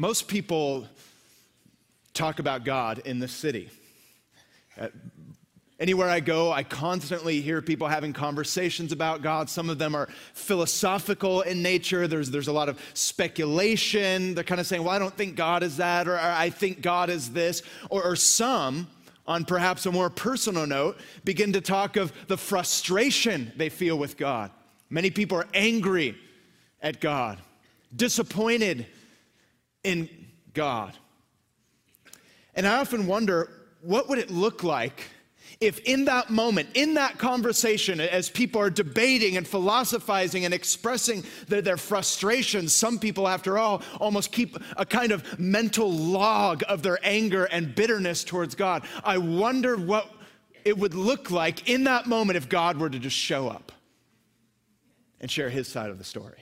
most people talk about God in this city. Anywhere I go, I constantly hear people having conversations about God. Some of them are philosophical in nature. There's a lot of speculation. They're kind of saying, well, I don't think God is that, or I think God is this. Or some, on perhaps a more personal note, begin to talk of the frustration they feel with God. Many people are angry at God, disappointed in God. And I often wonder, what would it look like if in that moment, in that conversation, as people are debating and philosophizing and expressing their frustrations, some people, after all, almost keep a kind of mental log of their anger and bitterness towards God. I wonder what it would look like in that moment if God were to just show up and share his side of the story.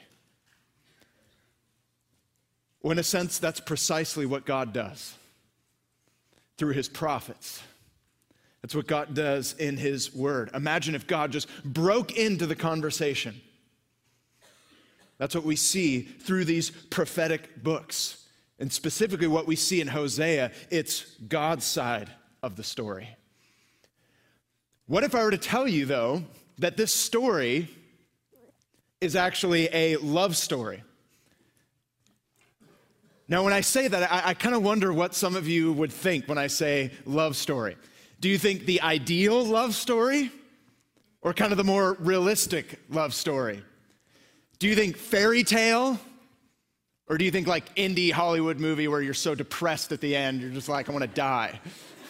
Well, in a sense, that's precisely what God does through his prophets. That's what God does in his word. Imagine if God just broke into the conversation. That's what we see through these prophetic books. And specifically what we see in Hosea, it's God's side of the story. What if I were to tell you, though, that this story is actually a love story? Now, when I say that, I kind of wonder what some of you would think when I say love story. Do you think the ideal love story or kind of the more realistic love story? Do you think fairy tale or do you think like indie Hollywood movie where you're so depressed at the end, you're just like, I want to die?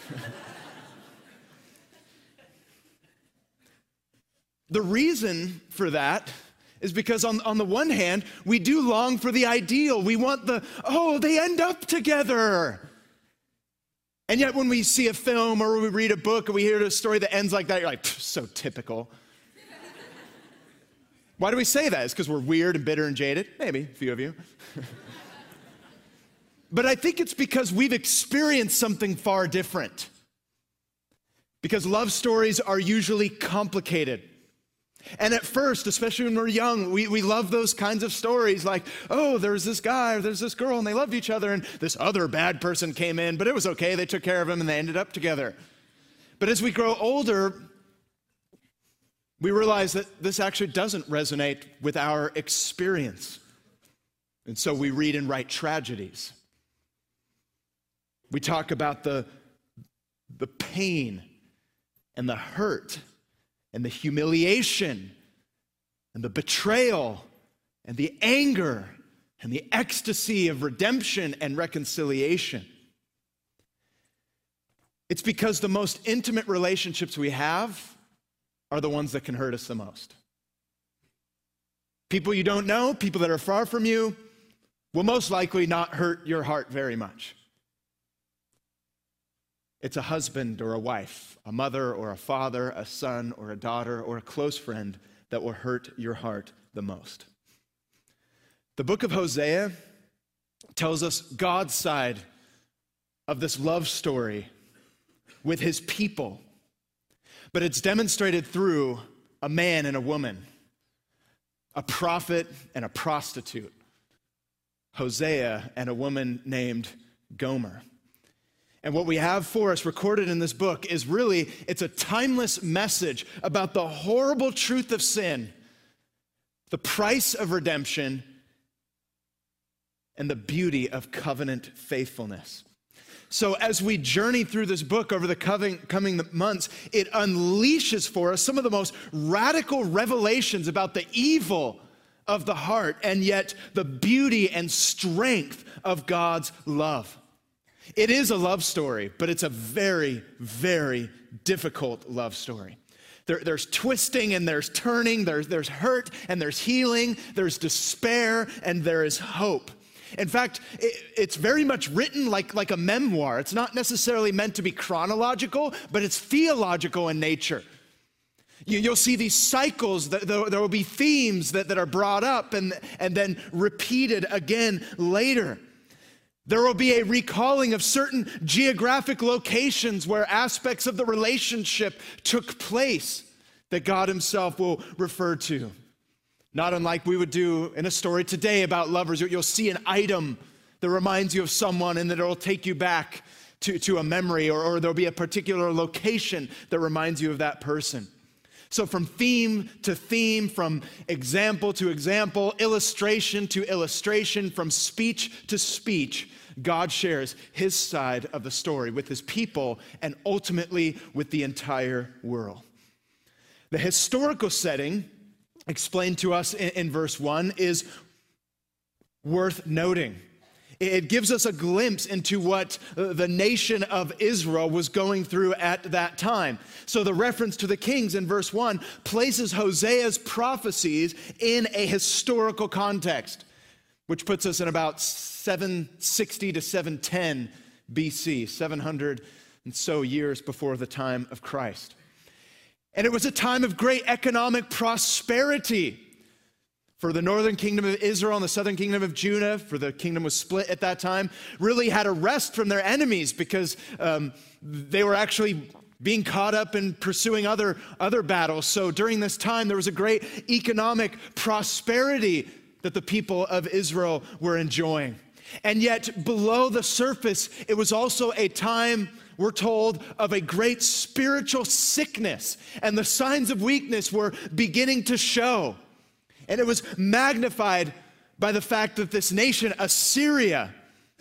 The reason for that is because on the one hand, we do long for the ideal. We want they end up together. And yet when we see a film or we read a book and we hear a story that ends like that, you're like, so typical. Why do we say that? It's because we're weird and bitter and jaded? Maybe, a few of you. But I think it's because we've experienced something far different. Because love stories are usually complicated. And at first, especially when we're young, we love those kinds of stories like, oh, there's this guy or there's this girl and they loved each other and this other bad person came in, but it was okay. They took care of him and they ended up together. But as we grow older, we realize that this actually doesn't resonate with our experience. And so we read and write tragedies. We talk about the pain and the hurt and the humiliation, and the betrayal, and the anger, and the ecstasy of redemption and reconciliation. It's because the most intimate relationships we have are the ones that can hurt us the most. People you don't know, people that are far from you, will most likely not hurt your heart very much. It's a husband or a wife, a mother or a father, a son or a daughter, or a close friend that will hurt your heart the most. The book of Hosea tells us God's side of this love story with his people, but it's demonstrated through a man and a woman, a prophet and a prostitute, Hosea and a woman named Gomer. And what we have for us recorded in this book is really, it's a timeless message about the horrible truth of sin, the price of redemption, and the beauty of covenant faithfulness. So as we journey through this book over the coming months, it unleashes for us some of the most radical revelations about the evil of the heart, and yet the beauty and strength of God's love. It is a love story, but it's a very, very difficult love story. There's twisting and there's turning, there's hurt and there's healing, there's despair and there is hope. In fact, it's very much written like a memoir. It's not necessarily meant to be chronological, but it's theological in nature. You'll see these cycles, there will be themes that are brought up and then repeated again later. There will be a recalling of certain geographic locations where aspects of the relationship took place that God himself will refer to. Not unlike we would do in a story today about lovers. You'll see an item that reminds you of someone and that it'll take you back to a memory, or there'll be a particular location that reminds you of that person. So from theme to theme, from example to example, illustration to illustration, from speech to speech, God shares his side of the story with his people and ultimately with the entire world. The historical setting explained to us in verse 1 is worth noting. It gives us a glimpse into what the nation of Israel was going through at that time. So the reference to the kings in verse 1 places Hosea's prophecies in a historical context, which puts us in about 760 to 710 BC, 700 and so years before the time of Christ. And it was a time of great economic prosperity for the northern kingdom of Israel and the southern kingdom of Judah, for the kingdom was split at that time, really had a rest from their enemies because they were actually being caught up in pursuing other battles. So during this time, there was a great economic prosperity that the people of Israel were enjoying. And yet below the surface, it was also a time, we're told, of a great spiritual sickness, and the signs of weakness were beginning to show. And it was magnified by the fact that this nation, Assyria,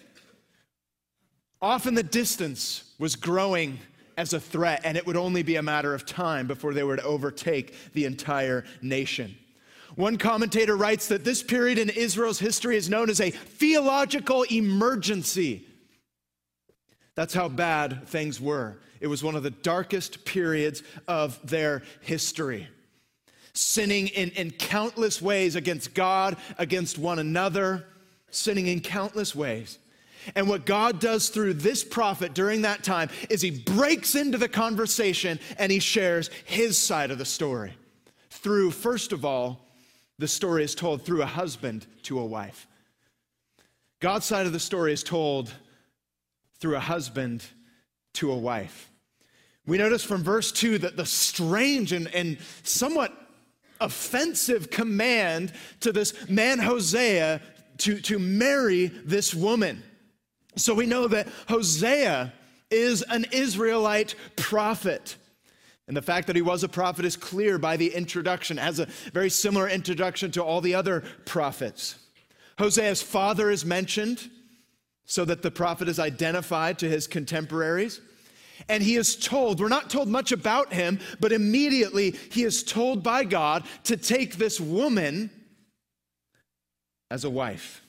off in the distance, was growing as a threat, and it would only be a matter of time before they would overtake the entire nation. One commentator writes that this period in Israel's history is known as a theological emergency. That's how bad things were. It was one of the darkest periods of their history. Sinning in countless ways against God, against one another, sinning in countless ways. And what God does through this prophet during that time is he breaks into the conversation and he shares his side of the story. Through, first of all, the story is told through a husband to a wife. God's side of the story is told through a husband to a wife. We notice from verse 2 that the strange and somewhat offensive command to this man Hosea to marry this woman. So we know that Hosea is an Israelite prophet. And the fact that he was a prophet is clear by the introduction, has a very similar introduction to all the other prophets. Hosea's father is mentioned so that the prophet is identified to his contemporaries. And he is told, we're not told much about him, but immediately he is told by God to take this woman as a wife.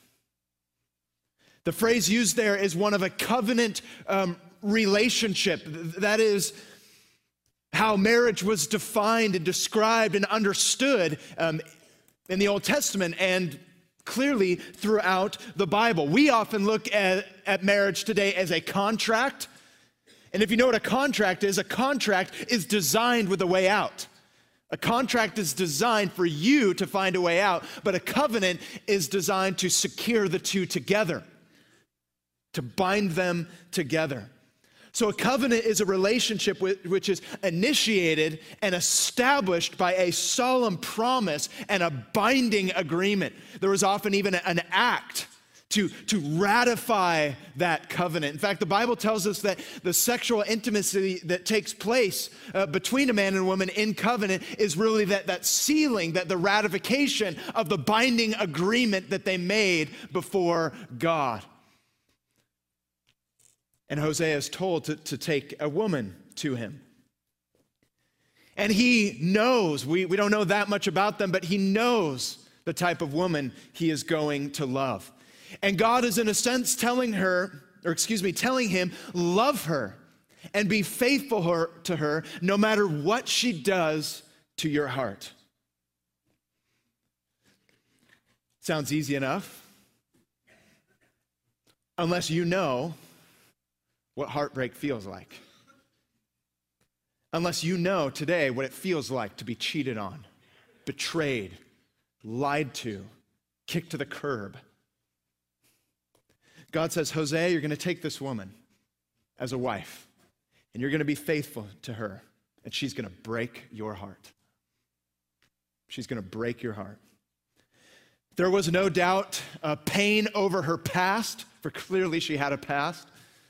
The phrase used there is one of a covenant relationship. That is how marriage was defined and described and understood in the Old Testament and clearly throughout the Bible. We often look at marriage today as a contract. And if you know what a contract is designed with a way out. A contract is designed for you to find a way out, but a covenant is designed to secure the two together, to bind them together. So a covenant is a relationship which is initiated and established by a solemn promise and a binding agreement. There is often even an act to ratify that covenant. In fact, the Bible tells us that the sexual intimacy that takes place between a man and a woman in covenant is really that sealing, that the ratification of the binding agreement that they made before God. And Hosea is told to take a woman to him. And he knows, we don't know that much about them, but he knows the type of woman he is going to love. And God is in a sense telling him, love her and be faithful to her no matter what she does to your heart. Sounds easy enough. Unless you know what heartbreak feels like. Unless you know today what it feels like to be cheated on, betrayed, lied to, kicked to the curb. God says, Hosea, you're going to take this woman as a wife, and you're going to be faithful to her, and she's going to break your heart. She's going to break your heart. There was no doubt pain over her past for clearly she had a past.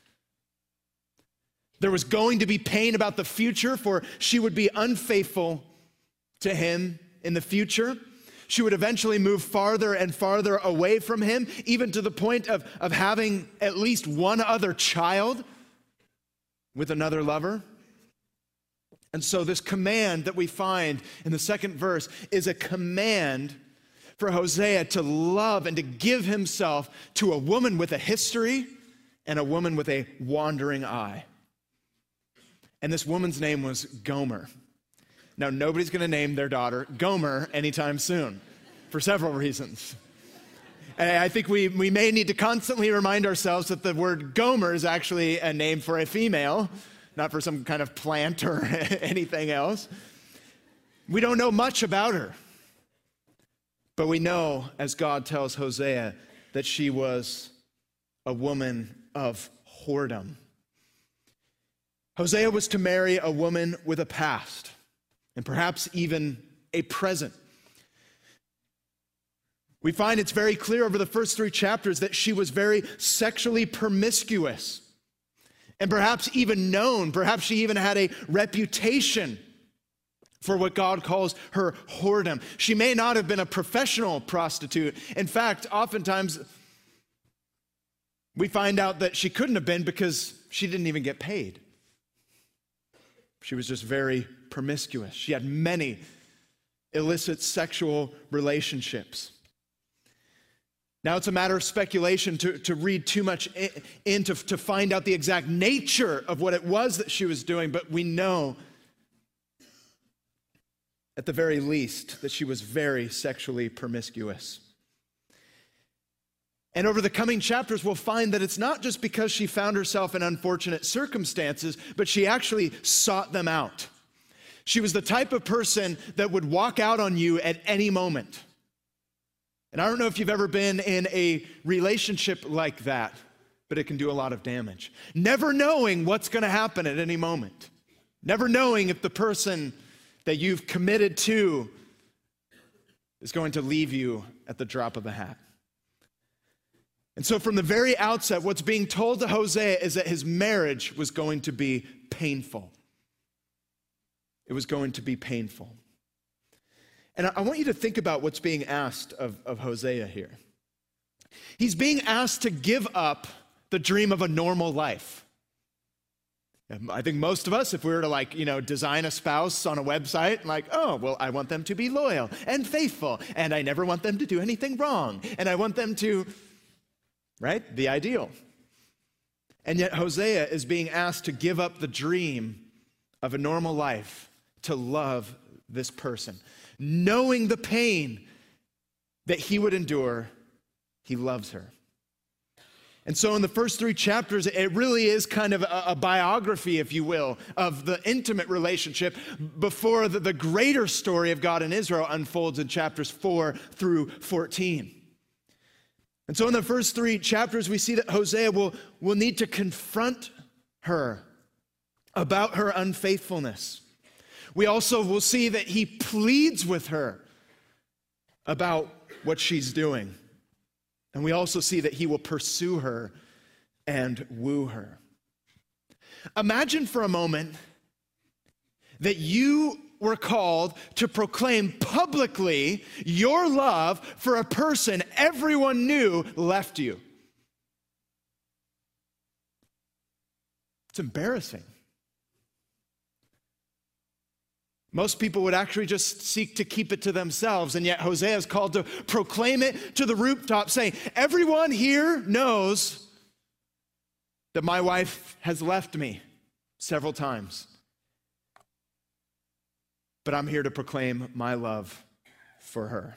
There was going to be pain about the future, for she would be unfaithful to him in the future. She would eventually move farther and farther away from him, even to the point of having at least one other child with another lover. And so this command that we find in the second verse is a command for Hosea to love and to give himself to a woman with a history and a woman with a wandering eye. And this woman's name was Gomer. Now, nobody's going to name their daughter Gomer anytime soon for several reasons. And I think we may need to constantly remind ourselves that the word Gomer is actually a name for a female, not for some kind of plant or anything else. We don't know much about her, but we know, as God tells Hosea, that she was a woman of whoredom. Hosea was to marry a woman with a past, and perhaps even a present. We find it's very clear over the first 3 chapters that she was very sexually promiscuous, and perhaps even known. Perhaps she even had a reputation for what God calls her whoredom. She may not have been a professional prostitute. In fact, oftentimes we find out that she couldn't have been because she didn't even get paid. She was just very promiscuous. She had many illicit sexual relationships. Now, it's a matter of speculation to read too much into to find out the exact nature of what it was that she was doing, but we know, at the very least, that she was very sexually promiscuous. And over the coming chapters, we'll find that it's not just because she found herself in unfortunate circumstances, but she actually sought them out. She was the type of person that would walk out on you at any moment. And I don't know if you've ever been in a relationship like that, but it can do a lot of damage. Never knowing what's going to happen at any moment. Never knowing if the person that you've committed to is going to leave you at the drop of a hat. And so from the very outset, what's being told to Hosea is that his marriage was going to be painful. It was going to be painful. And I want you to think about what's being asked of Hosea here. He's being asked to give up the dream of a normal life. I think most of us, if we were to design a spouse on a website, I want them to be loyal and faithful, and I never want them to do anything wrong, and I want them to, right? The ideal. And yet Hosea is being asked to give up the dream of a normal life to love this person. Knowing the pain that he would endure, he loves her. And so in the first 3 chapters, it really is kind of a biography, if you will, of the intimate relationship before the greater story of God and Israel unfolds in chapters 4 through 14. And so in the first 3 chapters, we see that Hosea will need to confront her about her unfaithfulness. We also will see that he pleads with her about what she's doing. And we also see that he will pursue her and woo her. Imagine for a moment that you were called to proclaim publicly your love for a person everyone knew left you. It's embarrassing. Most people would actually just seek to keep it to themselves, and yet Hosea is called to proclaim it to the rooftop, saying, everyone here knows that my wife has left me several times, but I'm here to proclaim my love for her.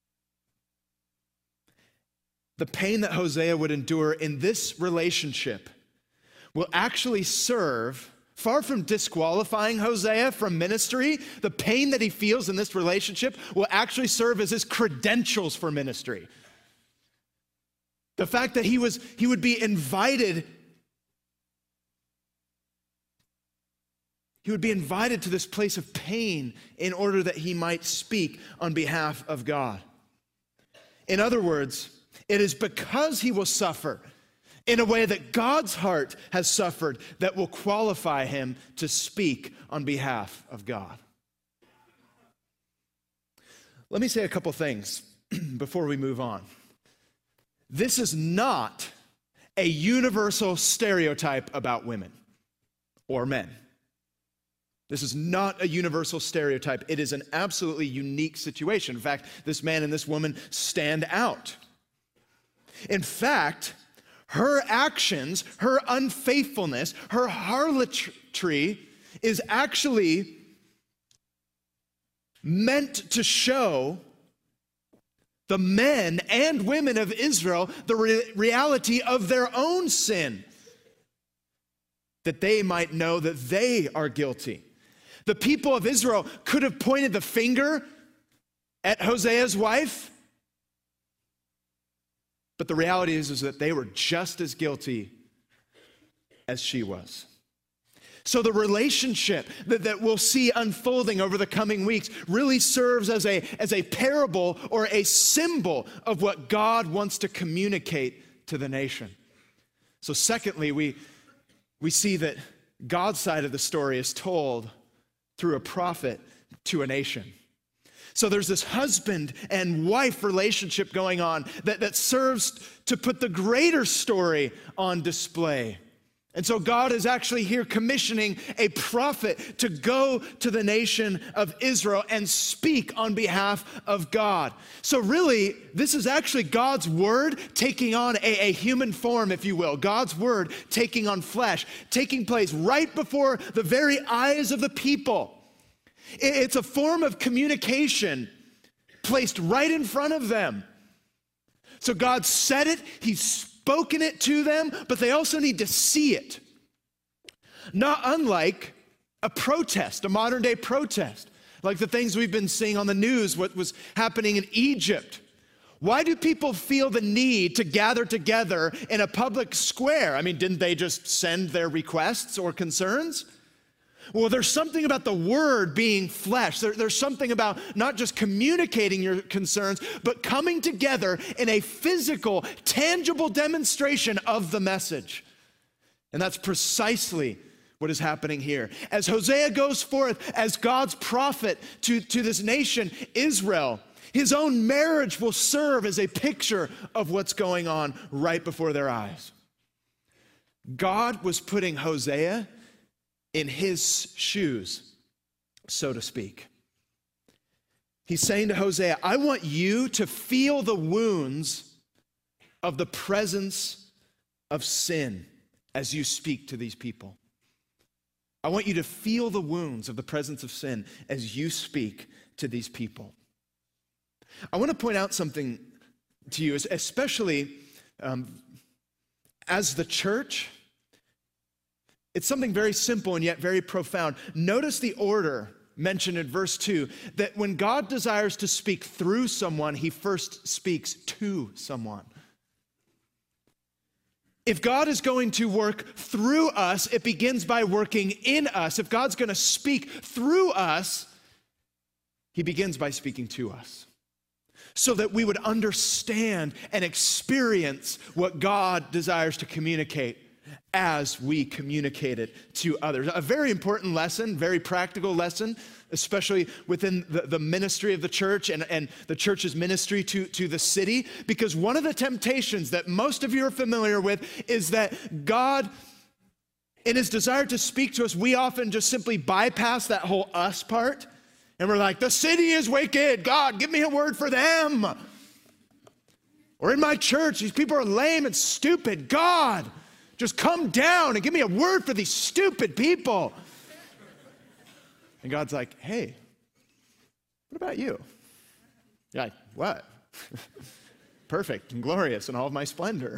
The pain that Hosea would endure in this relationship will actually serve, far from disqualifying Hosea from ministry, the pain that he feels in this relationship will actually serve as his credentials for ministry. The fact that he would be invited to this place of pain in order that he might speak on behalf of God. In other words, it is because he will suffer in a way that God's heart has suffered that will qualify him to speak on behalf of God. Let me say a couple things before we move on. This is not a universal stereotype about women or men. This is not a universal stereotype. It is an absolutely unique situation. In fact, this man and this woman stand out. In fact, her actions, her unfaithfulness, her harlotry is actually meant to show the men and women of Israel the reality of their own sin, that they might know that they are guilty. The people of Israel could have pointed the finger at Hosea's wife, but the reality is that they were just as guilty as she was. So the relationship that we'll see unfolding over the coming weeks really serves as a parable or a symbol of what God wants to communicate to the nation. So secondly, we see that God's side of the story is told through a prophet to a nation. So there's this husband and wife relationship going on that serves to put the greater story on display. And so God is actually here commissioning a prophet to go to the nation of Israel and speak on behalf of God. So really, this is actually God's word taking on a human form, if you will. God's word taking on flesh, taking place right before the very eyes of the people. It's a form of communication placed right in front of them. So God said it, He's spoken it to them, but they also need to see it. Not unlike a protest, a modern day protest, like the things we've been seeing on the news, what was happening in Egypt. Why do people feel the need to gather together in a public square? I mean, didn't they just send their requests or concerns? Well, there's something about the word being flesh. There's something about not just communicating your concerns, but coming together in a physical, tangible demonstration of the message. And that's precisely what is happening here. As Hosea goes forth as God's prophet to this nation, Israel, his own marriage will serve as a picture of what's going on right before their eyes. God was putting Hosea in his shoes, so to speak. He's saying to Hosea, I want you to feel the wounds of the presence of sin as you speak to these people. I want you to feel the wounds of the presence of sin as you speak to these people. I want to point out something to you, especially as the church. It's something very simple and yet very profound. Notice the order mentioned in verse 2, that when God desires to speak through someone, he first speaks to someone. If God is going to work through us, it begins by working in us. If God's going to speak through us, he begins by speaking to us, so that we would understand and experience what God desires to communicate as we communicate it to others. A very important lesson, very practical lesson, especially within the ministry of the church and the church's ministry to the city, because one of the temptations that most of you are familiar with is that God, in his desire to speak to us, we often just simply bypass that whole us part, and we're like, the city is wicked. God, give me a word for them. Or in my church, these people are lame and stupid. God, just come down and give me a word for these stupid people. And God's like, hey, what about you? You're like, what? Perfect and glorious in all of my splendor.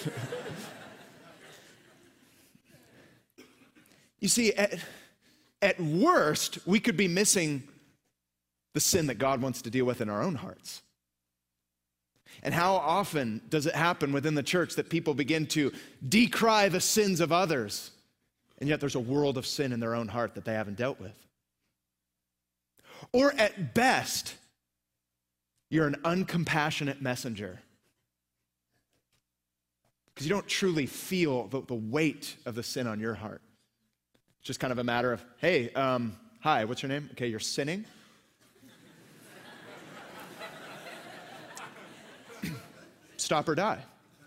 You see, at worst, we could be missing the sin that God wants to deal with in our own hearts. And how often does it happen within the church that people begin to decry the sins of others, and yet there's a world of sin in their own heart that they haven't dealt with? Or at best, you're an uncompassionate messenger. because you don't truly feel the weight of the sin on your heart. It's just kind of a matter of, hey, hi, what's your name? Okay, you're sinning. Stop or die.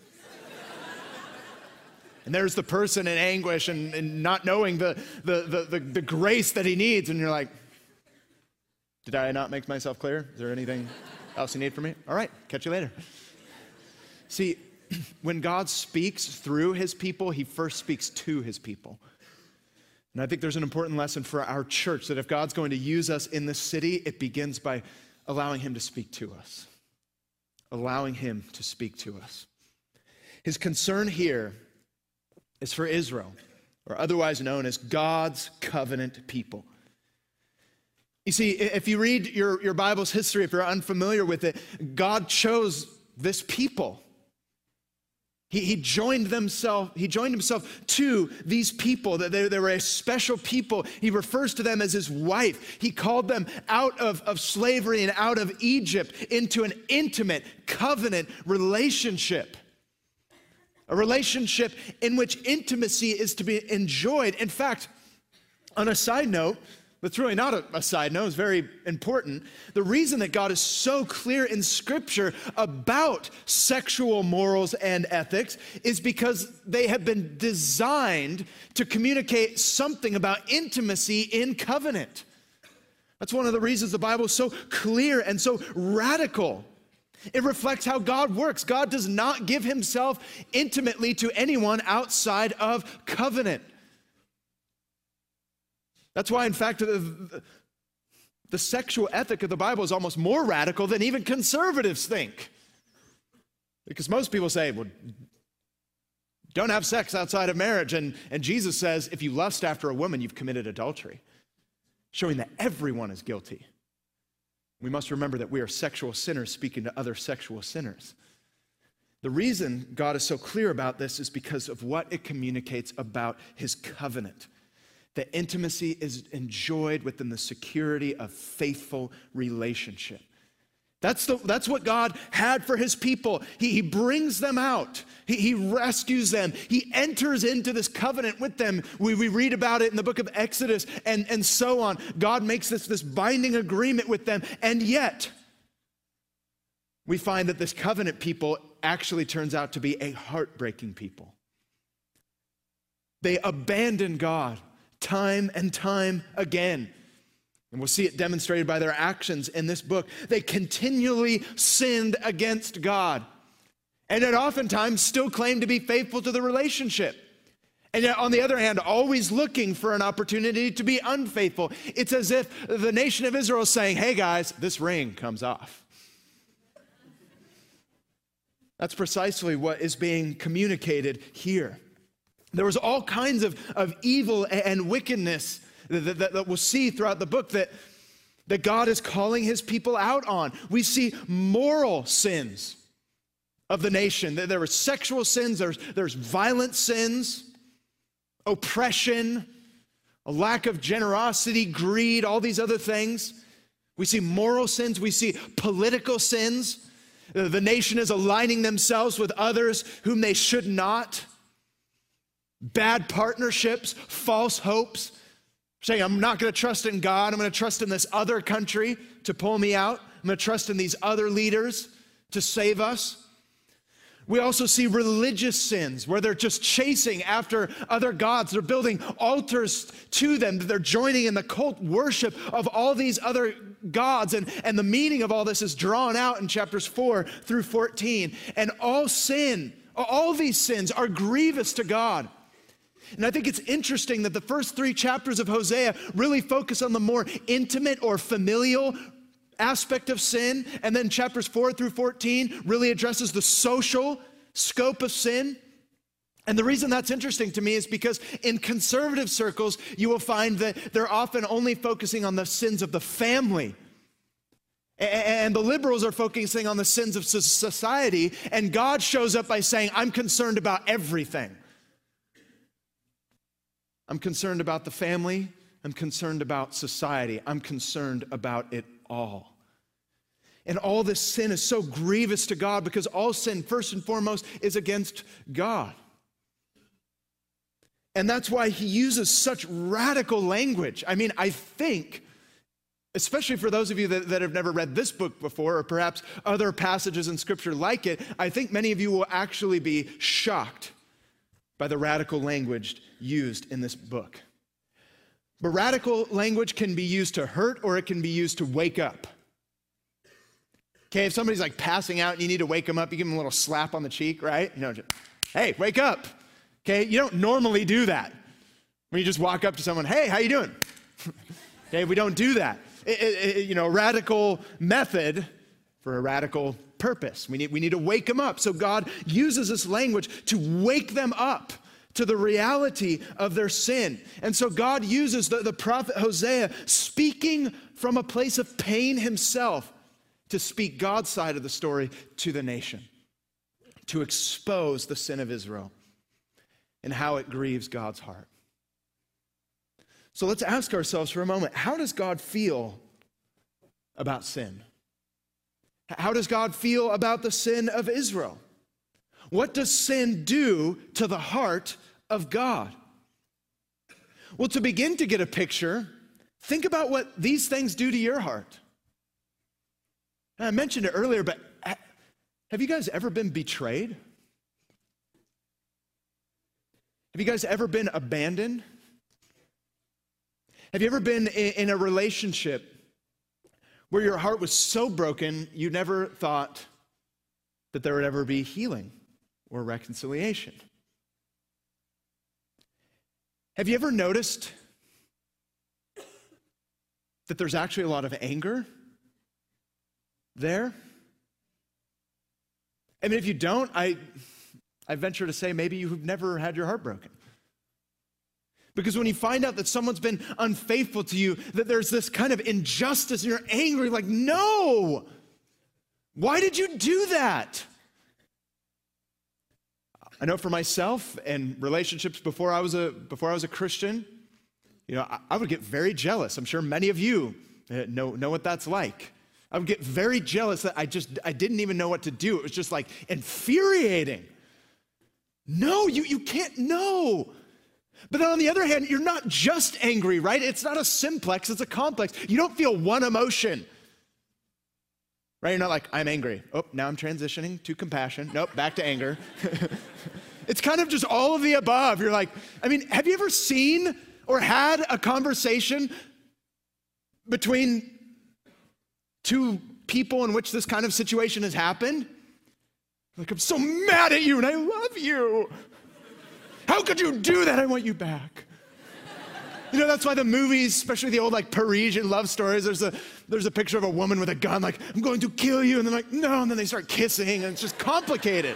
And there's the person in anguish and not knowing the grace that he needs. And you're like, did I not make myself clear? Is there anything else you need from me? All right, catch you later. See, when God speaks through his people, he first speaks to his people. And I think there's an important lesson for our church that if God's going to use us in this city, it begins by allowing him to speak to us. Allowing him to speak to us. His concern here is for Israel, or otherwise known as God's covenant people. You see, if you read your Bible's history, if you're unfamiliar with it, God chose this people. He joined himself to these people, that they were a special people. He refers to them as his wife. He called them out of slavery and out of Egypt into an intimate covenant relationship. A relationship in which intimacy is to be enjoyed. In fact, on a side note, that's really not a side note, it's very important. The reason that God is so clear in Scripture about sexual morals and ethics is because they have been designed to communicate something about intimacy in covenant. That's one of the reasons the Bible is so clear and so radical. It reflects how God works. God does not give himself intimately to anyone outside of covenant. That's why, in fact, the sexual ethic of the Bible is almost more radical than even conservatives think. Because most people say, well, don't have sex outside of marriage. And Jesus says, if you lust after a woman, you've committed adultery, showing that everyone is guilty. We must remember that we are sexual sinners speaking to other sexual sinners. The reason God is so clear about this is because of what it communicates about his covenant. That intimacy is enjoyed within the security of faithful relationship. That's what God had for his people. He brings them out. He rescues them. He enters into this covenant with them. We read about it in the book of Exodus and so on. God makes this binding agreement with them. And yet, we find that this covenant people actually turns out to be a heartbreaking people. They abandon God time and time again. And we'll see it demonstrated by their actions in this book. They continually sinned against God. And yet oftentimes still claim to be faithful to the relationship. And yet on the other hand, always looking for an opportunity to be unfaithful. It's as if the nation of Israel is saying, hey guys, this ring comes off. That's precisely what is being communicated here. There was all kinds of evil and wickedness that we'll see throughout the book that God is calling his people out on. We see moral sins of the nation. There were sexual sins, there's violent sins, oppression, a lack of generosity, greed, all these other things. We see moral sins, we see political sins. The nation is aligning themselves with others whom they should not. Bad partnerships, false hopes, saying, I'm not going to trust in God. I'm going to trust in this other country to pull me out. I'm going to trust in these other leaders to save us. We also see religious sins where they're just chasing after other gods. They're building altars to them. They're joining in the cult worship of all these other gods. And the meaning of all this is drawn out in chapters 4 through 14. And all these sins are grievous to God. And I think it's interesting that the first 3 chapters of Hosea really focus on the more intimate or familial aspect of sin. And then chapters 4 through 14 really addresses the social scope of sin. And the reason that's interesting to me is because in conservative circles, you will find that they're often only focusing on the sins of the family. And the liberals are focusing on the sins of society. And God shows up by saying, I'm concerned about everything. I'm concerned about the family. I'm concerned about society. I'm concerned about it all. And all this sin is so grievous to God because all sin, first and foremost, is against God. And that's why he uses such radical language. I mean, I think, especially for those of you that have never read this book before, or perhaps other passages in Scripture like it, I think many of you will actually be shocked by the radical language used in this book. But radical language can be used to hurt, or it can be used to wake up. Okay, if somebody's like passing out and you need to wake them up, you give them a little slap on the cheek, right? You know, just, hey, wake up. Okay, you don't normally do that. When you just walk up to someone, hey, how you doing? Okay, we don't do that. Radical method for a radical purpose. We need to wake them up. So God uses this language to wake them up to the reality of their sin. And so God uses the prophet Hosea, speaking from a place of pain himself, to speak God's side of the story to the nation, to expose the sin of Israel and how it grieves God's heart. So let's ask ourselves for a moment, how does God feel about sin? How does God feel about the sin of Israel? What does sin do to the heart of God? Well, to begin to get a picture, think about what these things do to your heart. And I mentioned it earlier, but have you guys ever been betrayed? Have you guys ever been abandoned? Have you ever been in a relationship where your heart was so broken you never thought that there would ever be healing or reconciliation? Have you ever noticed that there's actually a lot of anger there? I mean, if you don't, I venture to say maybe you've never had your heart broken. Because when you find out that someone's been unfaithful to you, that there's this kind of injustice and you're angry, like, no, why did you do that? I know for myself and relationships before I was a Christian, I would get very jealous. I'm sure many of you know what that's like. I would get very jealous that I didn't even know what to do. It was just like infuriating. No, you can't know. But then on the other hand, you're not just angry, right? It's not a simplex, it's a complex. You don't feel one emotion, right? You're not like, I'm angry. Oh, now I'm transitioning to compassion. Nope, back to anger. It's kind of just all of the above. You're like, I mean, have you ever seen or had a conversation between two people in which this kind of situation has happened? Like, I'm so mad at you and I love you. How could you do that? I want you back. That's why the movies, especially the old like Parisian love stories, there's a picture of a woman with a gun like, I'm going to kill you. And they're like, no. And then they start kissing and it's just complicated.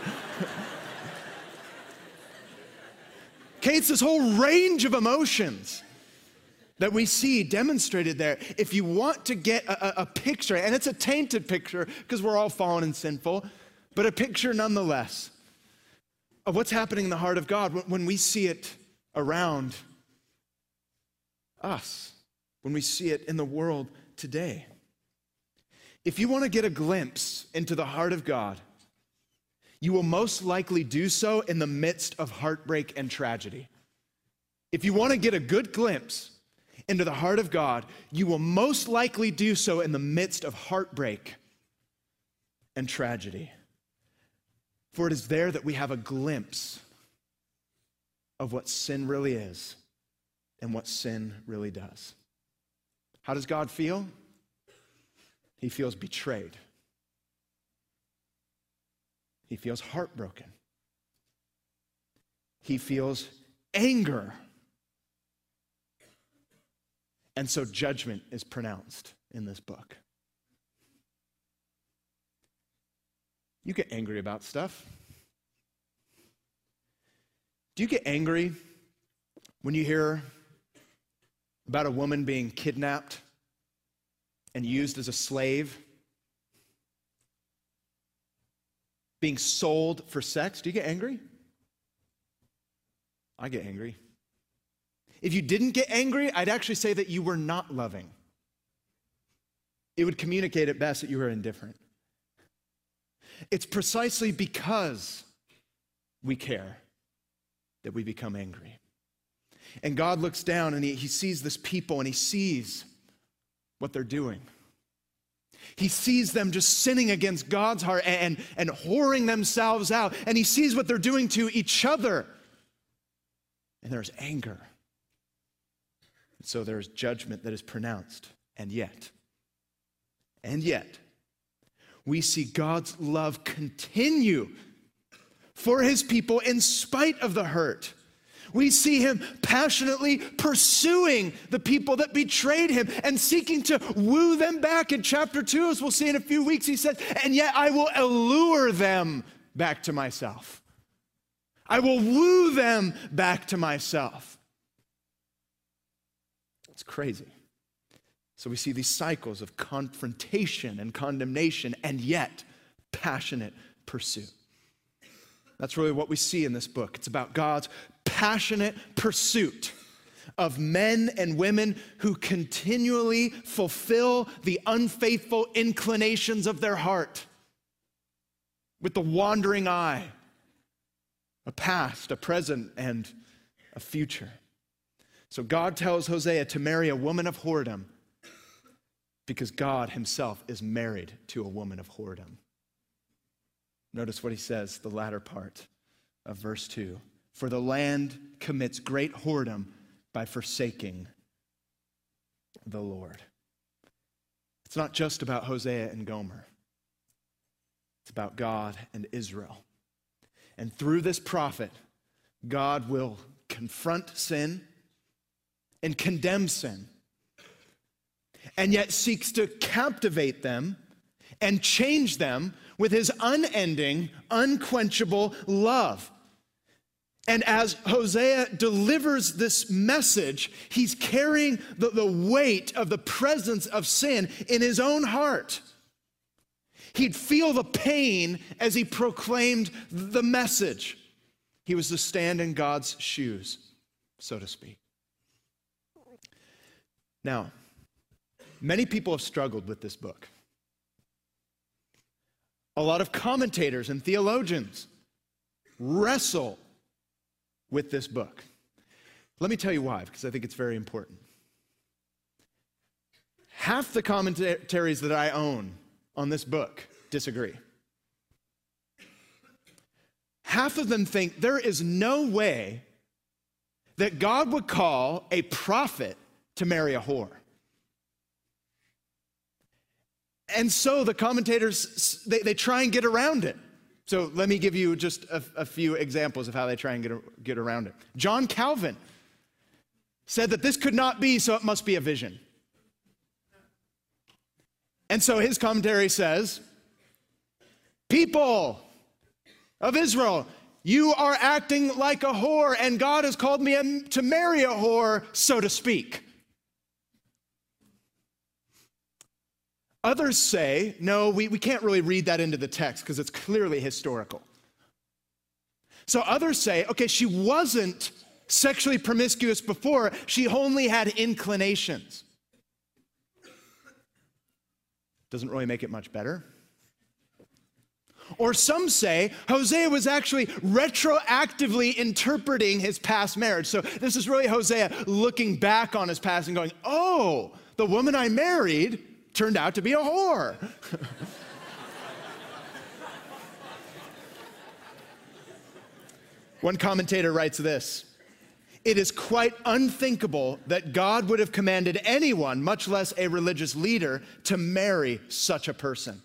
Okay, it's this whole range of emotions that we see demonstrated there. If you want to get a picture, and it's a tainted picture because we're all fallen and sinful, but a picture nonetheless of what's happening in the heart of God when we see it around us, when we see it in the world today. If you want to get a glimpse into the heart of God, you will most likely do so in the midst of heartbreak and tragedy. If you want to get a good glimpse into the heart of God, you will most likely do so in the midst of heartbreak and tragedy. For it is there that we have a glimpse of what sin really is and what sin really does. How does God feel? He feels betrayed. He feels heartbroken. He feels anger. And so judgment is pronounced in this book. You get angry about stuff. Do you get angry when you hear about a woman being kidnapped and used as a slave? Being sold for sex? Do you get angry? I get angry. If you didn't get angry, I'd actually say that you were not loving. it would communicate at best that you are indifferent. It's precisely because we care that we become angry. And God looks down and he sees this people and he sees what they're doing. He sees them just sinning against God's heart and whoring themselves out. And he sees what they're doing to each other. And there's anger. And so there's judgment that is pronounced. And yet, we see God's love continue for his people in spite of the hurt. We see him passionately pursuing the people that betrayed him and seeking to woo them back. In chapter 2, as we'll see in a few weeks, he says, and yet I will allure them back to myself. I will woo them back to myself. It's crazy. So we see these cycles of confrontation and condemnation and yet passionate pursuit. That's really what we see in this book. It's about God's passionate pursuit of men and women who continually fulfill the unfaithful inclinations of their heart with the wandering eye, a past, a present, and a future. So God tells Hosea to marry a woman of whoredom because God himself is married to a woman of whoredom. Notice what he says, the latter part of verse 2. For the land commits great whoredom by forsaking the Lord. It's not just about Hosea and Gomer. It's about God and Israel. And through this prophet, God will confront sin and condemn sin, and yet seeks to captivate them and change them with his unending, unquenchable love. And as Hosea delivers this message, he's carrying the weight of the presence of sin in his own heart. He'd feel the pain as he proclaimed the message. He was to stand in God's shoes, so to speak. Now, many people have struggled with this book. A lot of commentators and theologians wrestle with this book. Let me tell you why, because I think it's very important. Half the commentaries that I own on this book disagree. Half of them think there is no way that God would call a prophet to marry a whore. And so the commentators, they try and get around it. So let me give you just a few examples of how they try and get around it. John Calvin said that this could not be, so it must be a vision. And so his commentary says, people of Israel, you are acting like a whore, and God has called me to marry a whore, so to speak. Others say, no, we can't really read that into the text because it's clearly historical. So others say, okay, she wasn't sexually promiscuous before, she only had inclinations. Doesn't really make it much better. Or some say Hosea was actually retroactively interpreting his past marriage. So this is really Hosea looking back on his past and going, oh, the woman I married turned out to be a whore. One commentator writes this: it is quite unthinkable that God would have commanded anyone, much less a religious leader, to marry such a person.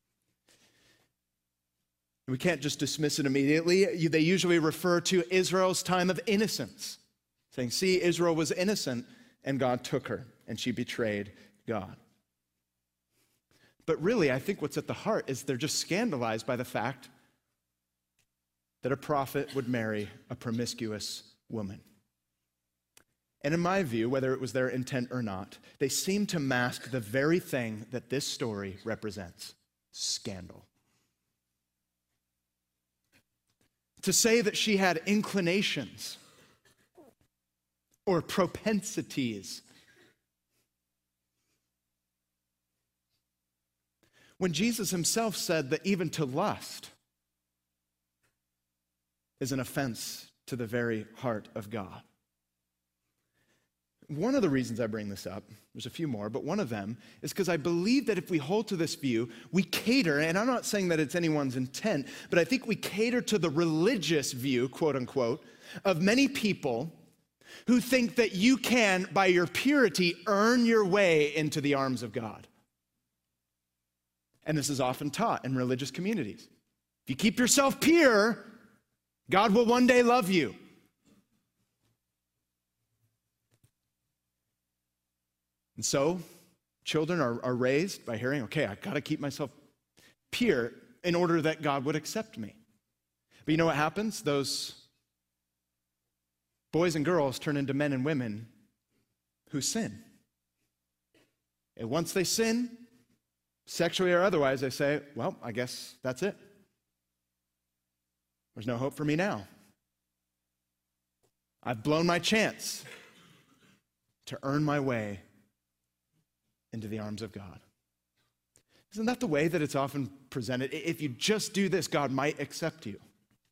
We can't just dismiss it immediately. They usually refer to Israel's time of innocence, saying, see, Israel was innocent and God took her and she betrayed God. But really, I think what's at the heart is they're just scandalized by the fact that a prophet would marry a promiscuous woman. And in my view, whether it was their intent or not, they seem to mask the very thing that this story represents: scandal. To say that she had inclinations or propensities When Jesus himself said that even to lust is an offense to the very heart of God. One of the reasons I bring this up, there's a few more, but one of them is because I believe that if we hold to this view, we cater, and I'm not saying that it's anyone's intent, but I think we cater to the religious view, quote unquote, of many people who think that you can, by your purity, earn your way into the arms of God. And this is often taught in religious communities. If you keep yourself pure, God will one day love you. And so, children are raised by hearing, okay, I got to keep myself pure in order that God would accept me. But you know what happens? Those boys and girls turn into men and women who sin. And once they sin, sexually or otherwise, they say, well, I guess that's it. There's no hope for me now. I've blown my chance to earn my way into the arms of God. Isn't that the way that it's often presented? If you just do this, God might accept you.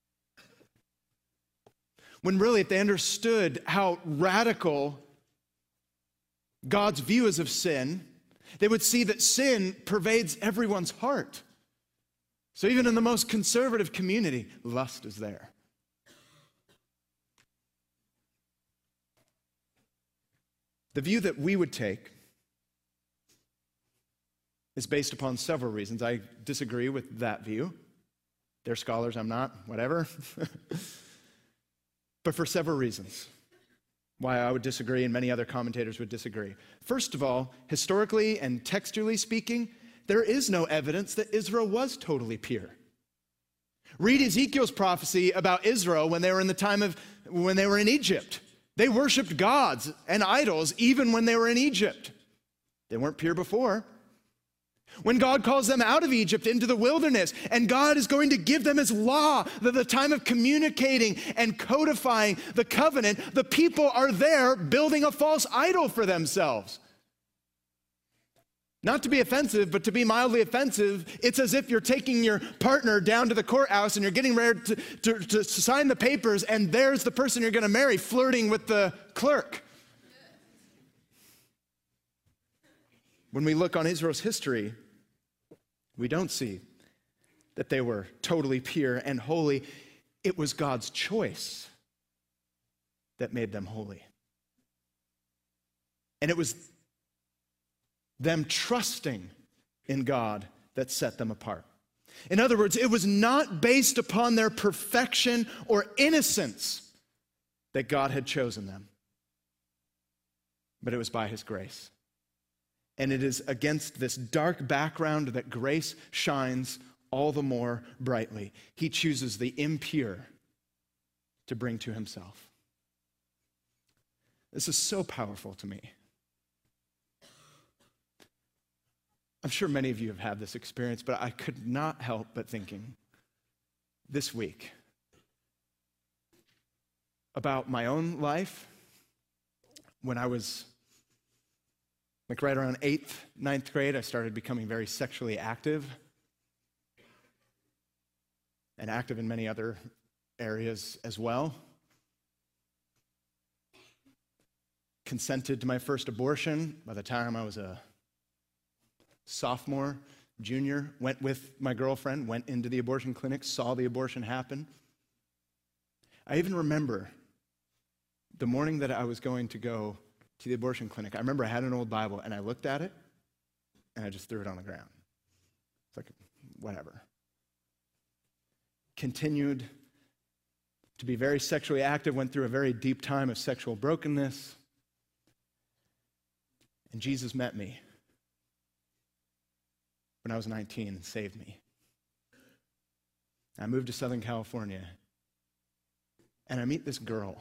When really, if they understood how radical God's view is of sin, they would see that sin pervades everyone's heart. So even in the most conservative community, lust is there. The view that we would take is based upon several reasons. I disagree with that view. They're scholars, I'm not, whatever. But for several reasons why I would disagree and many other commentators would disagree. First of all, historically and textually speaking, there is no evidence that Israel was totally pure. Read Ezekiel's prophecy about Israel when they were in Egypt. They worshiped gods and idols even when they were in Egypt. They weren't pure before. When God calls them out of Egypt into the wilderness, and God is going to give them his law, the time of communicating and codifying the covenant, the people are there building a false idol for themselves. Not to be offensive, but to be mildly offensive, it's as if you're taking your partner down to the courthouse and you're getting ready to sign the papers, and there's the person you're going to marry flirting with the clerk. When we look on Israel's history, we don't see that they were totally pure and holy. It was God's choice that made them holy. And it was them trusting in God that set them apart. In other words, it was not based upon their perfection or innocence that God had chosen them, but it was by his grace. And it is against this dark background that grace shines all the more brightly. He chooses the impure to bring to himself. This is so powerful to me. I'm sure many of you have had this experience, but I could not help but thinking this week about my own life when I was right around 8th, 9th grade. I started becoming very sexually active and active in many other areas as well. Consented to my first abortion by the time I was a sophomore, junior. Went with my girlfriend, went into the abortion clinic, saw the abortion happen. I even remember the morning that I was going to go to the abortion clinic. I remember I had an old Bible and I looked at it and I just threw it on the ground. It's like, whatever. Continued to be very sexually active, went through a very deep time of sexual brokenness. And Jesus met me when I was 19 and saved me. I moved to Southern California and I meet this girl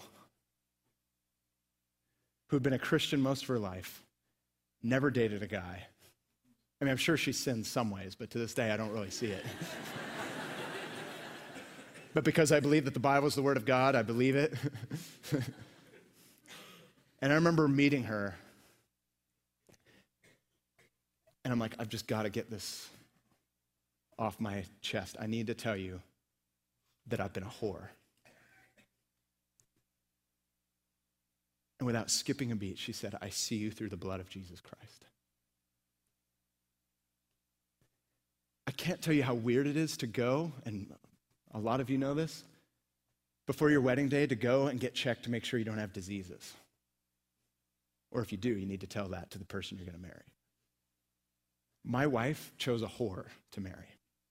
who'd been a Christian most of her life, never dated a guy. I mean, I'm sure she sinned some ways, but to this day, I don't really see it. But because I believe that the Bible is the Word of God, I believe it. And I remember meeting her, and I'm like, I've just got to get this off my chest. I need to tell you that I've been a whore. And without skipping a beat, she said, I see you through the blood of Jesus Christ. I can't tell you how weird it is to go, and a lot of you know this, before your wedding day to go and get checked to make sure you don't have diseases. Or if you do, you need to tell that to the person you're going to marry. My wife chose a whore to marry.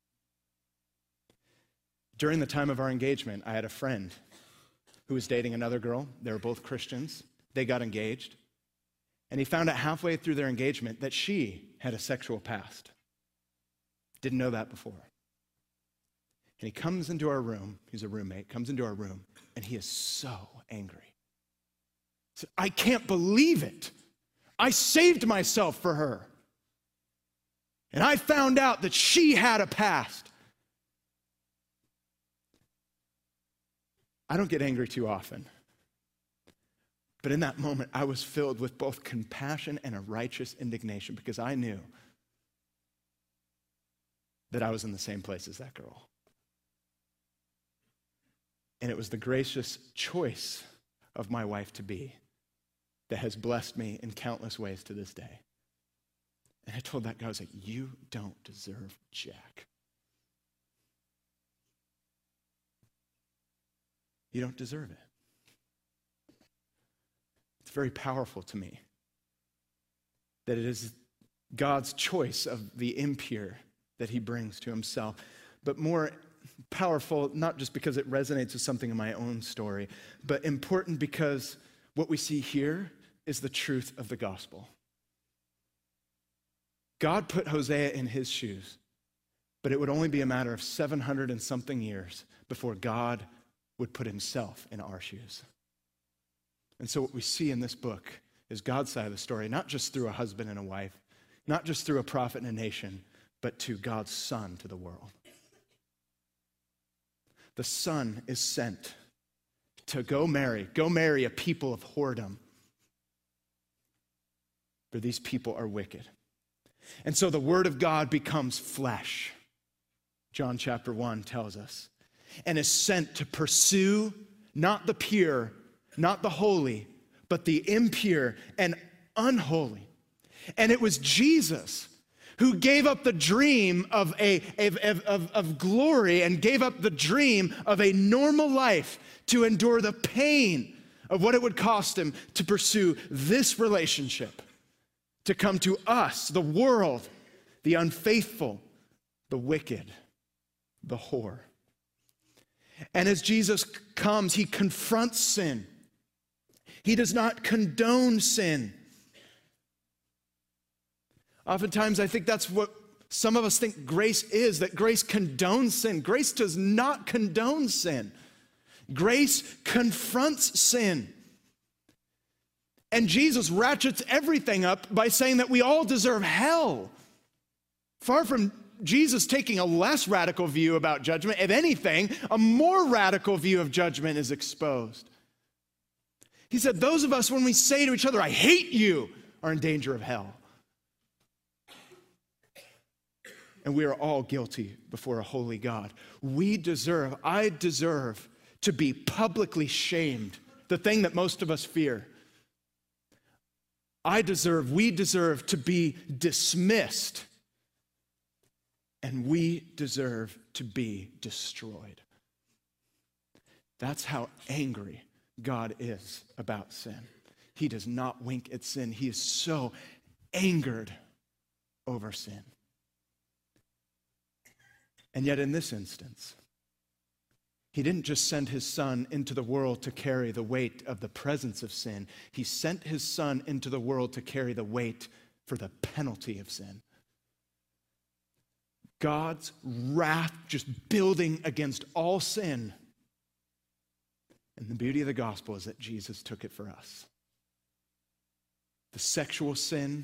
During the time of our engagement, I had a friend who was dating another girl. They were both Christians. They got engaged. And he found out halfway through their engagement that she had a sexual past. Didn't know that before. And he comes into our room, he's a roommate, comes into our room, and he is so angry. He said, I can't believe it. I saved myself for her. And I found out that she had a past. I don't get angry too often. But in that moment, I was filled with both compassion and a righteous indignation because I knew that I was in the same place as that girl. And it was the gracious choice of my wife-to-be that has blessed me in countless ways to this day. And I told that guy, I was like, you don't deserve jack. You don't deserve it. It's very powerful to me that it is God's choice of the impure that he brings to himself, but more powerful, not just because it resonates with something in my own story, but important because what we see here is the truth of the gospel. God put Hosea in his shoes, but it would only be a matter of 700 and something years before God would put himself in our shoes. And so what we see in this book is God's side of the story, not just through a husband and a wife, not just through a prophet and a nation, but to God's Son to the world. The Son is sent to go marry a people of whoredom. For these people are wicked. And so the word of God becomes flesh, John chapter 1 tells us, and is sent to pursue not the pure, not the holy, but the impure and unholy. And it was Jesus who gave up the dream of glory and gave up the dream of a normal life to endure the pain of what it would cost him to pursue this relationship, to come to us, the world, the unfaithful, the wicked, the whore. And as Jesus comes, he confronts sin. He does not condone sin. Oftentimes, I think that's what some of us think grace is, that grace condones sin. Grace does not condone sin. Grace confronts sin. And Jesus ratchets everything up by saying that we all deserve hell. Far from Jesus taking a less radical view about judgment, if anything, a more radical view of judgment is exposed. He said, those of us, when we say to each other, I hate you, are in danger of hell. And we are all guilty before a holy God. I deserve to be publicly shamed, the thing that most of us fear. We deserve to be dismissed, and we deserve to be destroyed. That's how angry God is about sin. He does not wink at sin. He is so angered over sin. And yet in this instance, he didn't just send his Son into the world to carry the weight of the presence of sin. He sent his Son into the world to carry the weight for the penalty of sin. God's wrath just building against all sin. And the beauty of the gospel is that Jesus took it for us. The sexual sin,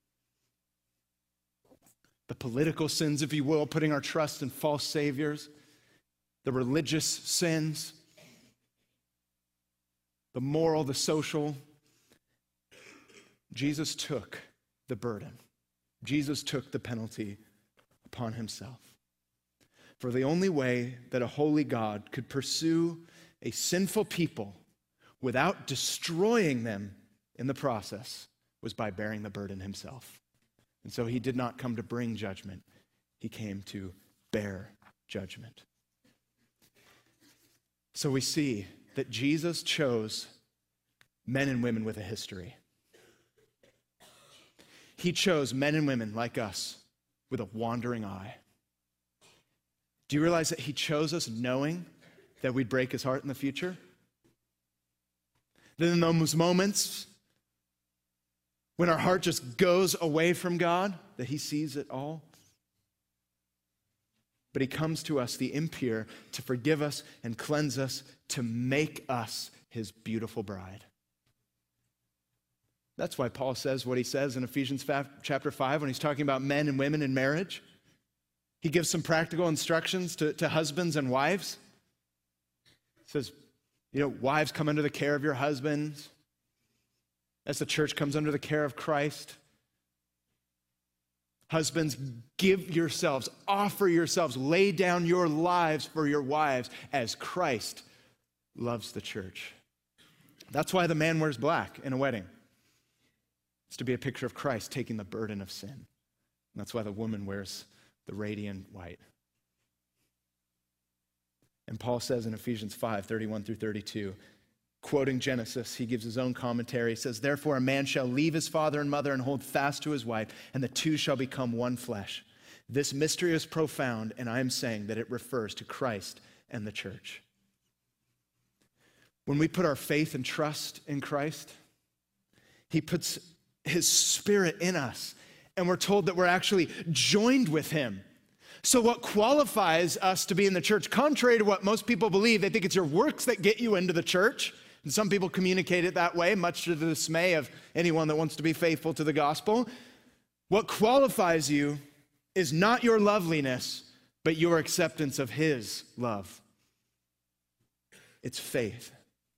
the political sins, if you will, putting our trust in false saviors, the religious sins, the moral, the social. Jesus took the burden. Jesus took the penalty upon himself. For the only way that a holy God could pursue a sinful people without destroying them in the process was by bearing the burden himself. And so he did not come to bring judgment. He came to bear judgment. So we see that Jesus chose men and women with a history. He chose men and women like us with a wandering eye. Do you realize that he chose us knowing that we'd break his heart in the future? That in those moments when our heart just goes away from God, that he sees it all? But he comes to us, the impure, to forgive us and cleanse us, to make us his beautiful bride. That's why Paul says what he says in Ephesians chapter 5 when he's talking about men and women in marriage. He gives some practical instructions to husbands and wives. He says, wives, come under the care of your husbands as the church comes under the care of Christ. Husbands, give yourselves, offer yourselves, lay down your lives for your wives as Christ loves the church. That's why the man wears black in a wedding. It's to be a picture of Christ taking the burden of sin. And that's why the woman wears the radiant white. And Paul says in Ephesians 5:31-32, quoting Genesis, he gives his own commentary. He says, therefore a man shall leave his father and mother and hold fast to his wife, and the two shall become one flesh. This mystery is profound, and I am saying that it refers to Christ and the church. When we put our faith and trust in Christ, he puts his Spirit in us, and we're told that we're actually joined with him. So what qualifies us to be in the church, contrary to what most people believe, they think it's your works that get you into the church. And some people communicate it that way, much to the dismay of anyone that wants to be faithful to the gospel. What qualifies you is not your loveliness, but your acceptance of his love. It's faith.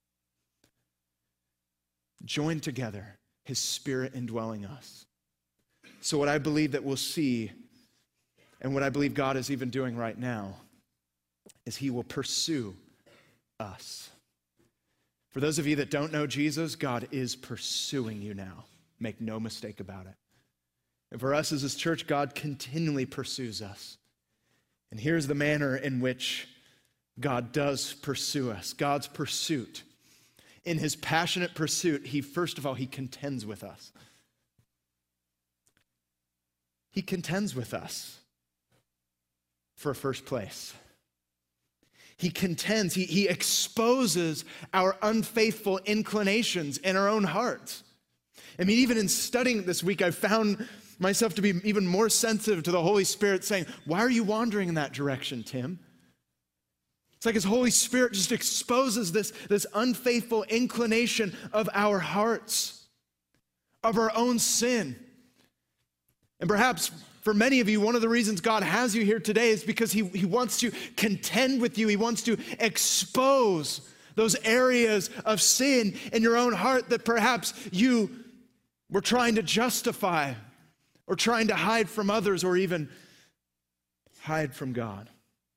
Joined together, his Spirit indwelling us. So what I believe that we'll see, and what I believe God is even doing right now, is he will pursue us. For those of you that don't know Jesus, God is pursuing you now. Make no mistake about it. And for us as his church, God continually pursues us. And here's the manner in which God does pursue us. God's pursuit. In his passionate pursuit, first of all, he contends with us. He contends with us for first place. He contends, he exposes our unfaithful inclinations in our own hearts. I mean, even in studying this week, I found myself to be even more sensitive to the Holy Spirit saying, why are you wandering in that direction, Tim? It's like his Holy Spirit just exposes this unfaithful inclination of our hearts, of our own sin. And perhaps for many of you, one of the reasons God has you here today is because he wants to contend with you. He wants to expose those areas of sin in your own heart that perhaps you were trying to justify or trying to hide from others or even hide from God.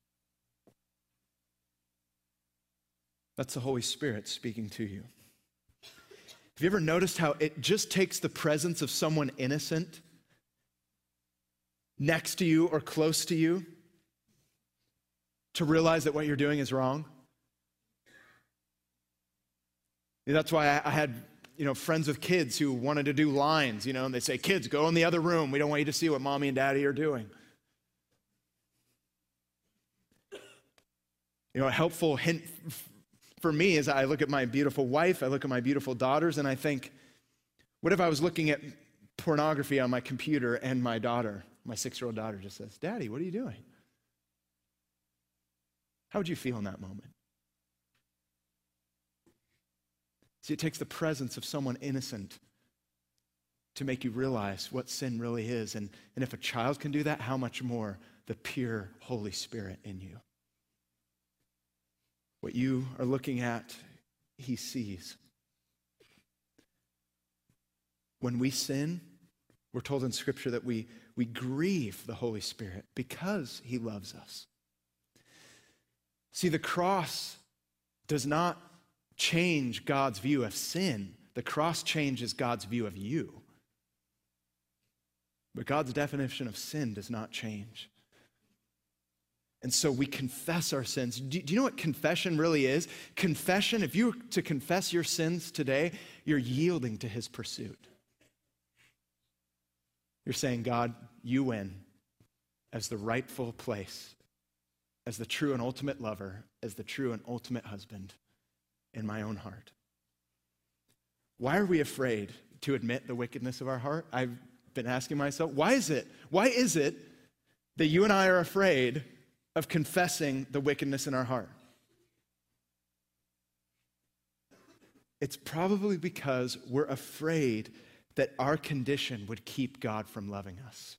That's the Holy Spirit speaking to you. Have you ever noticed how it just takes the presence of someone innocent next to you or close to you to realize that what you're doing is wrong? That's why I had, friends with kids who wanted to do lines, and they say, kids, go in the other room. We don't want you to see what mommy and daddy are doing. A helpful hint for me is I look at my beautiful wife, I look at my beautiful daughters, and I think, what if I was looking at pornography on my computer and my daughter, my 6-year-old daughter, just says, Daddy, what are you doing? How would you feel in that moment? See, it takes the presence of someone innocent to make you realize what sin really is. And if a child can do that, how much more the pure Holy Spirit in you? What you are looking at, he sees. When we sin, we're told in Scripture that we grieve the Holy Spirit because he loves us. See, the cross does not change God's view of sin. The cross changes God's view of you. But God's definition of sin does not change. And so we confess our sins. Do you know what confession really is? Confession, if you were to confess your sins today, you're yielding to his pursuit. You're saying, God, you win as the rightful place, as the true and ultimate lover, as the true and ultimate husband in my own heart. Why are we afraid to admit the wickedness of our heart? I've been asking myself, why is it that you and I are afraid of confessing the wickedness in our heart? It's probably because we're afraid that our condition would keep God from loving us.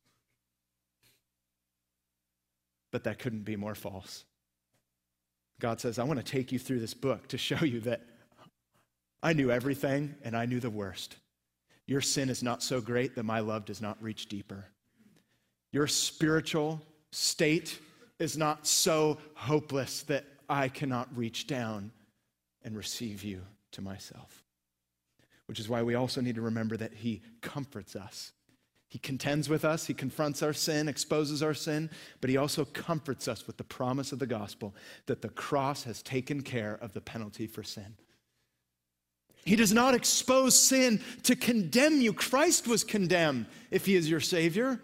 But that couldn't be more false. God says, I want to take you through this book to show you that I knew everything and I knew the worst. Your sin is not so great that my love does not reach deeper. Your spiritual state is not so hopeless that I cannot reach down and receive you to myself. Which is why we also need to remember that he comforts us. He contends with us, he confronts our sin, exposes our sin, but he also comforts us with the promise of the gospel that the cross has taken care of the penalty for sin. He does not expose sin to condemn you. Christ was condemned if he is your Savior.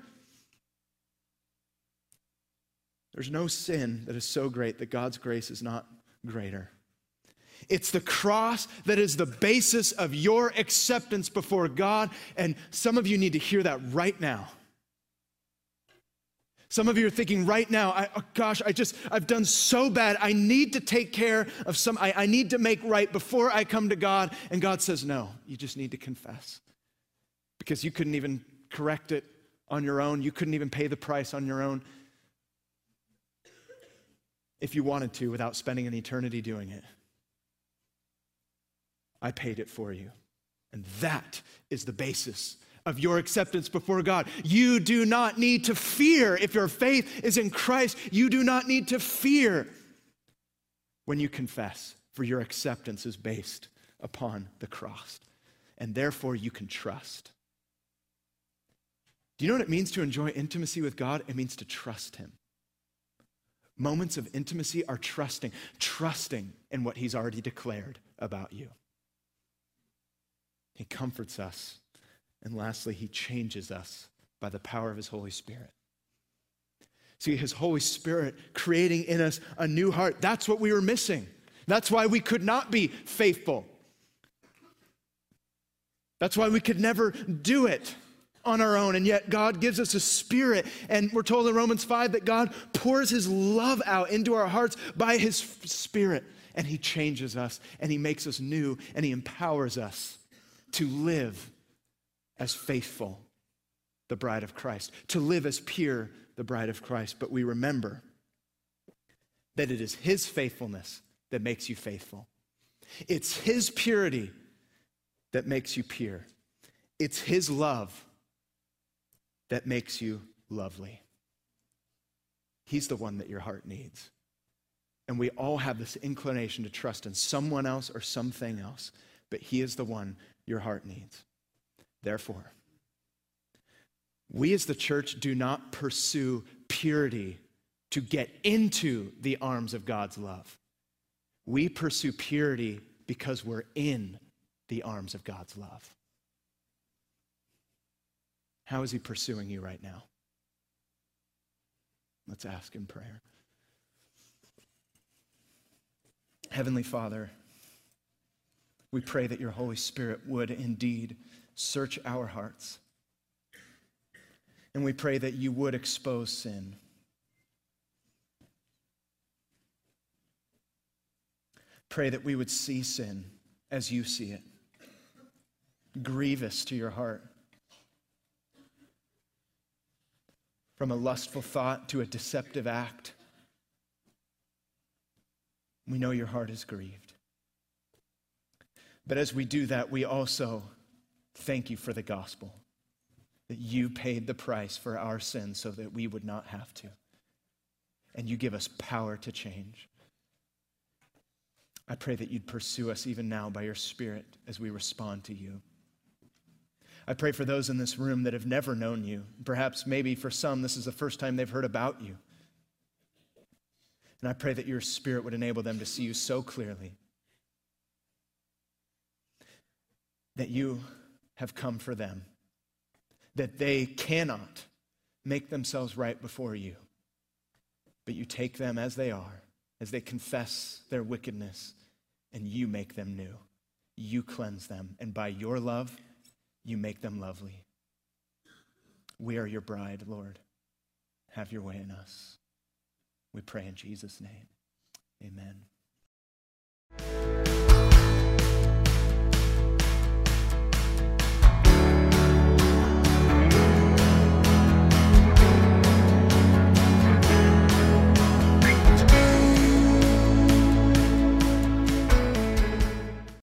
There's no sin that is so great that God's grace is not greater. It's the cross that is the basis of your acceptance before God, and some of you need to hear that right now. Some of you are thinking right now, I've done so bad. I need to take care of I need to make right before I come to God. And God says, no, you just need to confess. Because you couldn't even correct it on your own. You couldn't even pay the price on your own if you wanted to without spending an eternity doing it. I paid it for you. And that is the basis of your acceptance before God. You do not need to fear. If your faith is in Christ, you do not need to fear when you confess, for your acceptance is based upon the cross. And therefore you can trust. Do you know what it means to enjoy intimacy with God? It means to trust him. Moments of intimacy are trusting in what he's already declared about you. He comforts us. And lastly, he changes us by the power of his Holy Spirit. See, his Holy Spirit creating in us a new heart. That's what we were missing. That's why we could not be faithful. That's why we could never do it on our own. And yet God gives us a spirit. And we're told in Romans 5 that God pours his love out into our hearts by his Spirit. And he changes us, and he makes us new, and he empowers us to live as faithful, the bride of Christ, to live as pure, the bride of Christ. But we remember that it is his faithfulness that makes you faithful. It's his purity that makes you pure. It's his love that makes you lovely. He's the one that your heart needs. And we all have this inclination to trust in someone else or something else, but he is the one your heart needs. Therefore, we as the church do not pursue purity to get into the arms of God's love. We pursue purity because we're in the arms of God's love. How is he pursuing you right now? Let's ask in prayer. Heavenly Father, we pray that your Holy Spirit would indeed search our hearts. And we pray that you would expose sin. Pray that we would see sin as you see it, grievous to your heart. From a lustful thought to a deceptive act, we know your heart is grieved. But as we do that, we also thank you for the gospel, that you paid the price for our sins so that we would not have to. And you give us power to change. I pray that you'd pursue us even now by your Spirit as we respond to you. I pray for those in this room that have never known you. Perhaps maybe for some, this is the first time they've heard about you. And I pray that your Spirit would enable them to see you so clearly, that you have come for them, that they cannot make themselves right before you, but you take them as they are, as they confess their wickedness, and you make them new. You cleanse them, and by your love, you make them lovely. We are your bride, Lord. Have your way in us. We pray in Jesus' name. Amen.